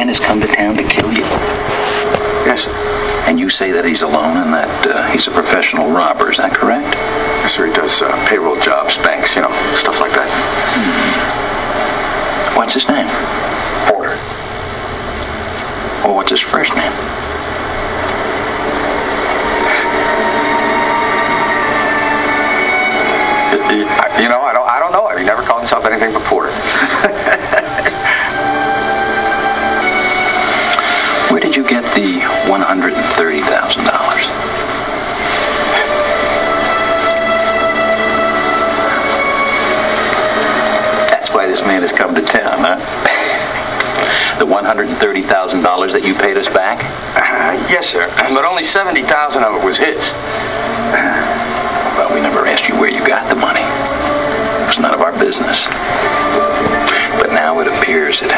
man has come to town to kill you? Yes, sir. And you say that he's alone and that he's a professional robber, is that correct? Yes, sir. He does payroll jobs, banks, stuff like that. What's his name? Porter. Well, what's his first name? I don't know. He never called himself anything but Porter. Where did you get the $130,000? That's why this man has come to town, huh? The $130,000 that you paid us back? Yes, sir. But only $70,000 of it was his. Well, we never asked you where you got the money. It was none of our business. But now it appears it